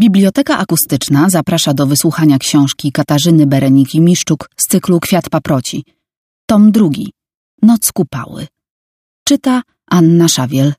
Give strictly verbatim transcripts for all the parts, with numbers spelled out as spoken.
Biblioteka Akustyczna zaprasza do wysłuchania książki Katarzyny Bereniki Miszczuk z cyklu Kwiat paproci. Tom drugi. Noc kupały. Czyta Anna Szawiel.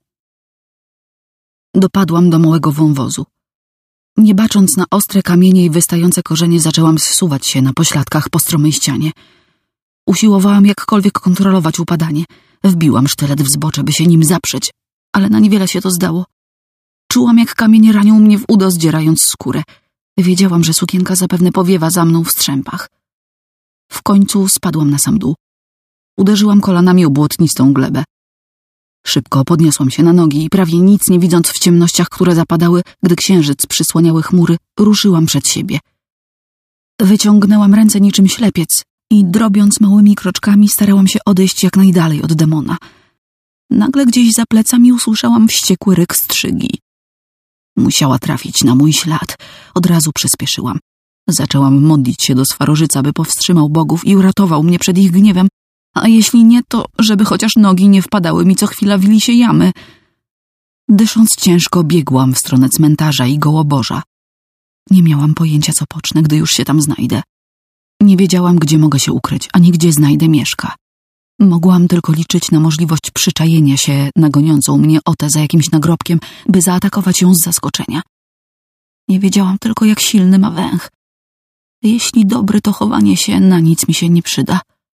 Dopadłam do małego wąwozu. Nie bacząc na ostre kamienie i wystające korzenie, zaczęłam zsuwać się na pośladkach po stromej ścianie. Usiłowałam jakkolwiek kontrolować upadanie. Wbiłam sztylet w zbocze, by się nim zaprzeć, ale na niewiele się to zdało. Czułam, jak kamienie ranią mnie w udo, zdzierając skórę. Wiedziałam, że sukienka zapewne powiewa za mną w strzępach. W końcu spadłam na sam dół. Uderzyłam kolanami o błotnistą glebę. Szybko podniosłam się na nogi i prawie nic nie widząc w ciemnościach, które zapadały, gdy księżyc przysłaniały chmury, ruszyłam przed siebie. Wyciągnęłam ręce niczym ślepiec i drobiąc małymi kroczkami starałam się odejść jak najdalej od demona. Nagle gdzieś za plecami usłyszałam wściekły ryk strzygi. Musiała trafić na mój ślad. Od razu przyspieszyłam. Zaczęłam modlić się do Swarożyca, by powstrzymał bogów i uratował mnie przed ich gniewem, a jeśli nie, to żeby chociaż nogi nie wpadały mi co chwila w lisie jamy. Dysząc ciężko, biegłam w stronę cmentarza i gołoboża. Nie miałam pojęcia, co pocznę, gdy już się tam znajdę. Nie wiedziałam, gdzie mogę się ukryć, ani gdzie znajdę Mieszka. Mogłam tylko liczyć na możliwość przyczajenia się na goniącą mnie Otę za jakimś nagrobkiem, by zaatakować ją z zaskoczenia. Nie wiedziałam tylko, jak silny ma węch. Jeśli dobry, to chowanie się na nic mi się nie przyda.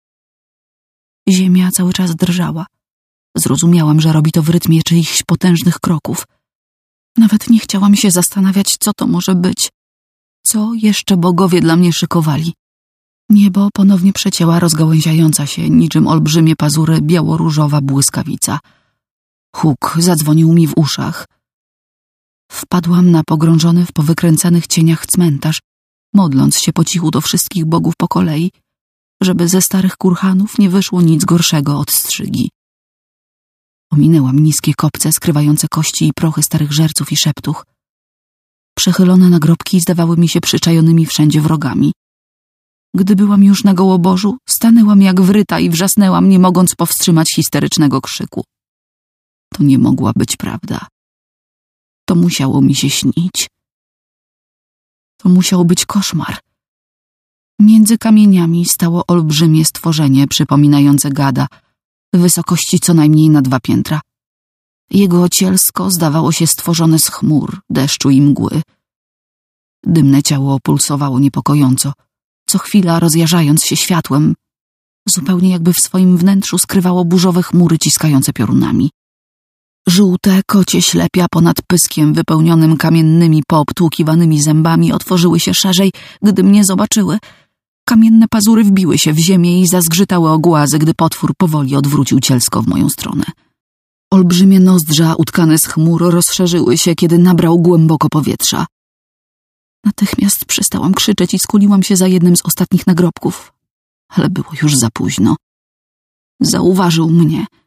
Ziemia cały czas drżała. Zrozumiałam, że robi to w rytmie czyichś potężnych kroków. Nawet nie chciałam się zastanawiać, co to może być. Co jeszcze bogowie dla mnie szykowali? Niebo ponownie przecięła rozgałęziająca się, niczym olbrzymie pazury, biało-różowa błyskawica. Huk zadzwonił mi w uszach. Wpadłam na pogrążony w powykręcanych cieniach cmentarz, modląc się po cichu do wszystkich bogów po kolei, żeby ze starych kurhanów nie wyszło nic gorszego od strzygi. Ominęłam niskie kopce skrywające kości i prochy starych żerców i szeptuch. Przechylone nagrobki zdawały mi się przyczajonymi wszędzie wrogami. Gdy byłam już na gołobożu, stanęłam jak wryta i wrzasnęłam, nie mogąc powstrzymać histerycznego krzyku. To nie mogła być prawda. To musiało mi się śnić. To musiał być koszmar. Między kamieniami stało olbrzymie stworzenie przypominające gada, wysokości co najmniej na dwa piętra. Jego cielsko zdawało się stworzone z chmur, deszczu i mgły. Dymne ciało pulsowało niepokojąco, co chwila rozjarzając się światłem, zupełnie jakby w swoim wnętrzu skrywało burzowe chmury ciskające piorunami. Żółte kocie ślepia ponad pyskiem wypełnionym kamiennymi poobtłukiwanymi zębami otworzyły się szerzej, gdy mnie zobaczyły. Kamienne pazury wbiły się w ziemię i zazgrzytały o głazy, gdy potwór powoli odwrócił cielsko w moją stronę. Olbrzymie nozdrza utkane z chmur rozszerzyły się, kiedy nabrał głęboko powietrza. Natychmiast przestałam krzyczeć i skuliłam się za jednym z ostatnich nagrobków, ale było już za późno. Zauważył mnie.